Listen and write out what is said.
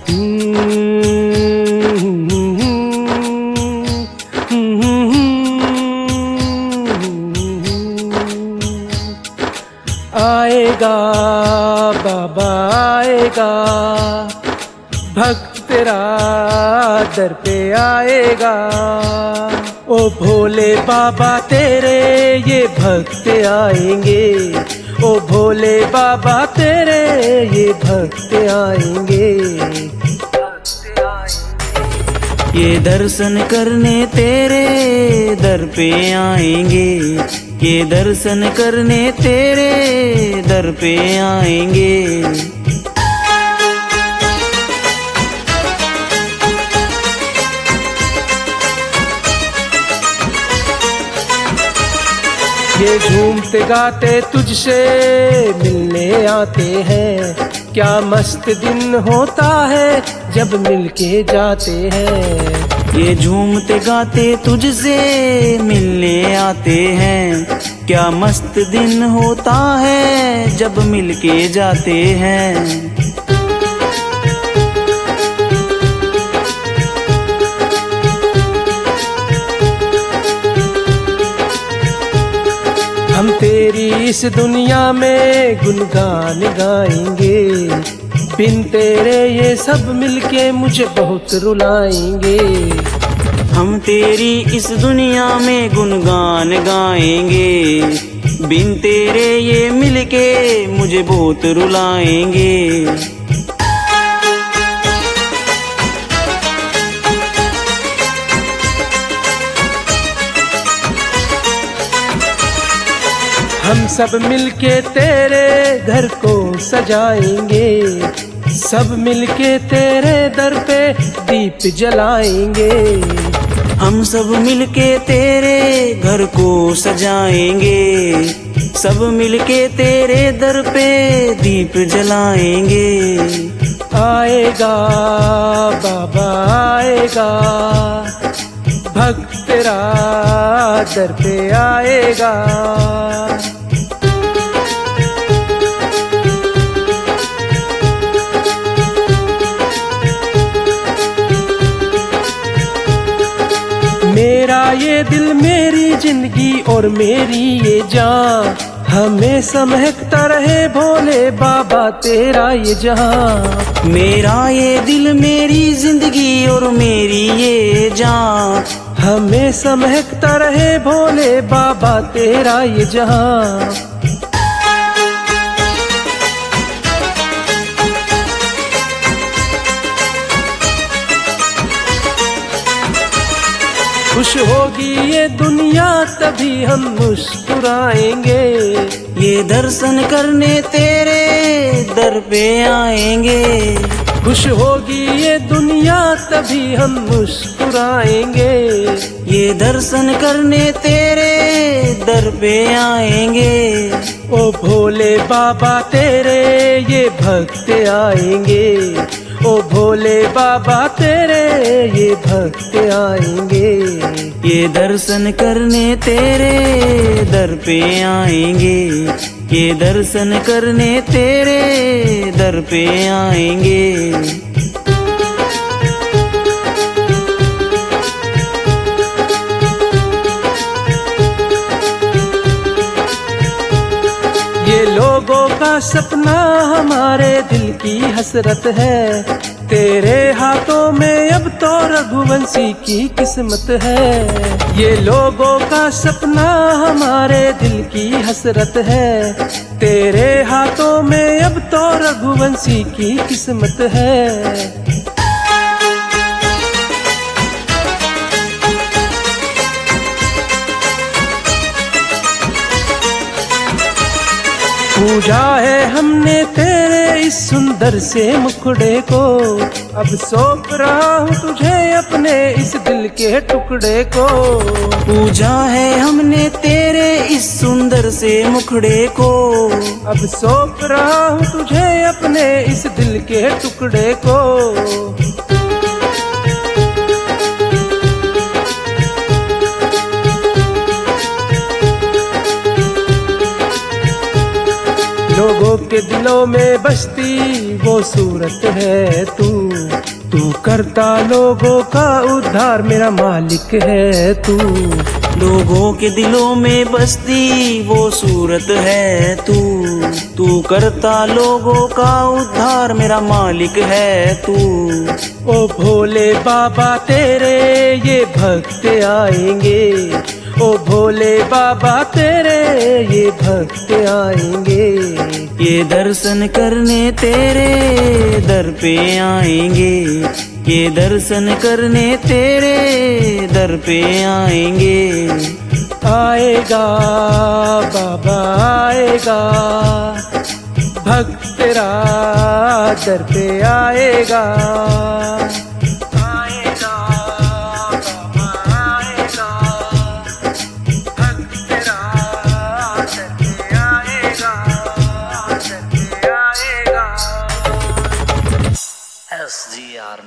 आएगा बाबा आएगा, भक्त तेरा दर पे आएगा। ओ भोले बाबा तेरे ये भक्त आएंगे, ओ भोले बाबा तेरे ये भक्त आएंगे। ये दर्शन करने तेरे दर पे आएंगे, ये दर्शन करने तेरे दर पे आएंगे। ये झूमते गाते तुझसे मिलने आते हैं, क्या मस्त दिन होता है जब मिलके जाते हैं। ये झूमते गाते तुझसे मिलने आते हैं, क्या मस्त दिन होता है जब मिलके जाते हैं। हम तेरी इस दुनिया में गुनगान गाएंगे, बिन तेरे ये सब मिलके मुझे बहुत रुलाएंगे। हम तेरी इस दुनिया में गुनगान गाएंगे, बिन तेरे ये मिलके मुझे बहुत रुलाएंगे। हम सब मिलके तेरे घर को सजाएंगे, सब मिलके तेरे दर पे दीप जलाएंगे। हम सब मिलके तेरे घर को सजाएंगे, सब मिलके तेरे दर पे दीप जलाएंगे। आएगा बाबा आएगा, भक्त तेरा दर पे आएगा। मेरा ये दिल मेरी जिंदगी और मेरी ये जान, हमेशा महकता रहे भोले बाबा तेरा ये जहां। मेरा ये दिल मेरी जिंदगी और मेरी ये जान, हमेशा महकता रहे भोले बाबा तेरा ये जहां। खुश होगी ये दुनिया तभी हम मुस्कुराएंगे, ये दर्शन करने तेरे दर पे आएंगे। खुश होगी ये दुनिया तभी हम मुस्कुराएंगे, ये दर्शन करने तेरे दर पे आएंगे। ओ भोले बाबा तेरे ये भक्त आएंगे, ओ भोले बाबा तेरे ये भक्त आएंगे। ये दर्शन करने तेरे दर पे आएंगे, ये दर्शन करने तेरे दर पे आएंगे। ये लोगों का सपना हमारे दिल की हसरत है, तेरे हाथों में अब तो रघुवंशी की किस्मत है। ये लोगों का सपना हमारे दिल की हसरत है, तेरे हाथों में अब तो रघुवंशी की किस्मत है। पूजा है हमने तेरे इस सुंदर से मुखड़े को, अब सौंप रहा हूँ तुझे अपने इस दिल के टुकड़े को। पूजा है हमने तेरे इस सुंदर से मुखड़े को, अब सौंप रहा हूँ तुझे अपने इस दिल के टुकड़े को। लोगों के के दिलों में बसती वो सूरत है तू करता लोगों का उद्धार, मेरा मालिक है तू। लोगों के दिलों में बसती वो सूरत है तू करता लोगों का उद्धार, मेरा मालिक है तू। ओ भोले बाबा तेरे ये भक्त आएंगे, ओ भोले बाबा तेरे ये भक्त आएंगे, ये दर्शन करने तेरे दर पे आएंगे, ये दर्शन करने तेरे दर पे आएंगे। आएगा बाबा आएगा, भक्त तेरा दर पे आएगा। आएगा बाबा आएगा, भक्त तेरा दर पे आएगा, दर पे आएगा। SGR